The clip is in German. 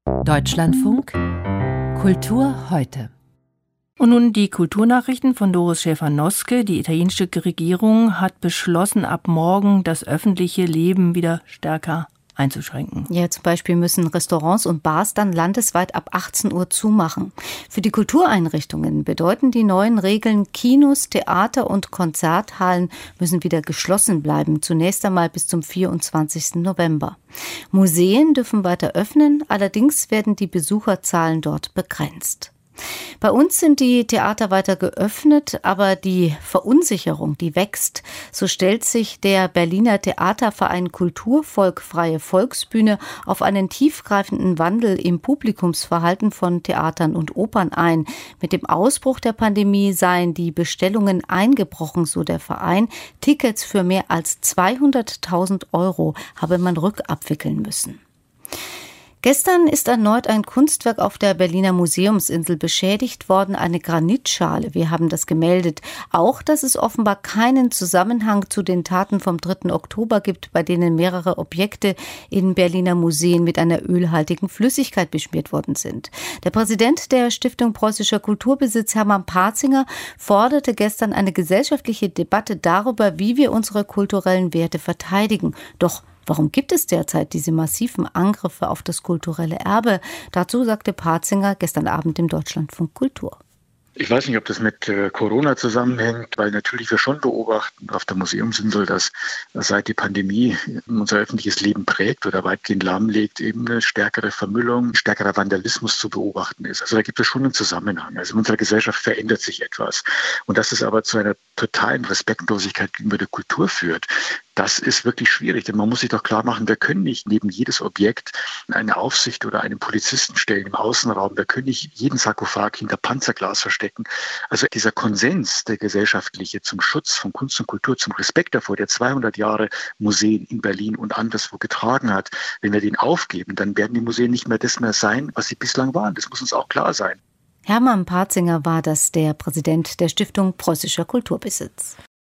Deutschlandfunk Kultur heute. Und nun die Kulturnachrichten von Doris Schäfer-Noske. Die italienische Regierung hat beschlossen, ab morgen das öffentliche Leben wieder stärker einzuschränken. Ja, zum Beispiel müssen Restaurants und Bars dann landesweit ab 18 Uhr zumachen. Für die Kultureinrichtungen bedeuten die neuen Regeln, Kinos, Theater und Konzerthallen müssen wieder geschlossen bleiben, zunächst einmal bis zum 24. November. Museen dürfen weiter öffnen, allerdings werden die Besucherzahlen dort begrenzt. Bei uns sind die Theater weiter geöffnet, aber die Verunsicherung, die wächst. So stellt sich der Berliner Theaterverein Kulturvolk Freie Volksbühne auf einen tiefgreifenden Wandel im Publikumsverhalten von Theatern und Opern ein. Mit dem Ausbruch der Pandemie seien die Bestellungen eingebrochen, so der Verein. Tickets für mehr als 200.000 € habe man rückabwickeln müssen. Gestern ist erneut ein Kunstwerk auf der Berliner Museumsinsel beschädigt worden, eine Granitschale. Wir haben das gemeldet. Auch, dass es offenbar keinen Zusammenhang zu den Taten vom 3. Oktober gibt, bei denen mehrere Objekte in Berliner Museen mit einer ölhaltigen Flüssigkeit beschmiert worden sind. Der Präsident der Stiftung Preußischer Kulturbesitz, Hermann Patzinger, forderte gestern eine gesellschaftliche Debatte darüber, wie wir unsere kulturellen Werte verteidigen. Doch warum gibt es derzeit diese massiven Angriffe auf das kulturelle Erbe? Dazu sagte Patzinger gestern Abend im Deutschlandfunk Kultur. Ich weiß nicht, ob das mit Corona zusammenhängt, weil natürlich wir schon beobachten auf der Museumsinsel, dass seit die Pandemie unser öffentliches Leben prägt oder weitgehend lahmlegt, eben eine stärkere Vermüllung, stärkerer Vandalismus zu beobachten ist. Also da gibt es schon einen Zusammenhang. Also in unserer Gesellschaft verändert sich etwas. Und dass es aber zu einer totalen Respektlosigkeit gegenüber der Kultur führt, das ist wirklich schwierig, denn man muss sich doch klar machen, wir können nicht neben jedes Objekt eine Aufsicht oder einen Polizisten stellen im Außenraum. Wir können nicht jeden Sarkophag hinter Panzerglas verstecken. Also dieser Konsens, der gesellschaftliche zum Schutz von Kunst und Kultur, zum Respekt davor, der 200 Jahre Museen in Berlin und anderswo getragen hat, wenn wir den aufgeben, dann werden die Museen nicht mehr das mehr sein, was sie bislang waren. Das muss uns auch klar sein. Hermann Patzinger war das, der Präsident der Stiftung Preußischer Kulturbesitz.